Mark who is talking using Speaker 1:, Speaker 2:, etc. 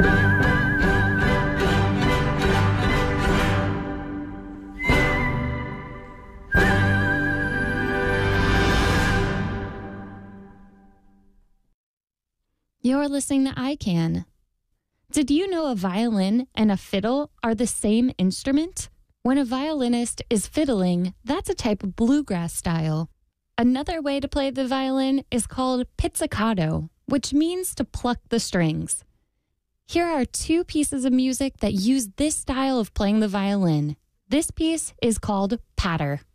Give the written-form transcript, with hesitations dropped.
Speaker 1: You're listening to iCan. Did you know a violin and a fiddle are the same instrument? When a violinist is fiddling, that's a type of bluegrass style. Another way to play the violin is called pizzicato, which means to pluck the strings. Here are two pieces of music that use this style of playing the violin. This piece is called Patter.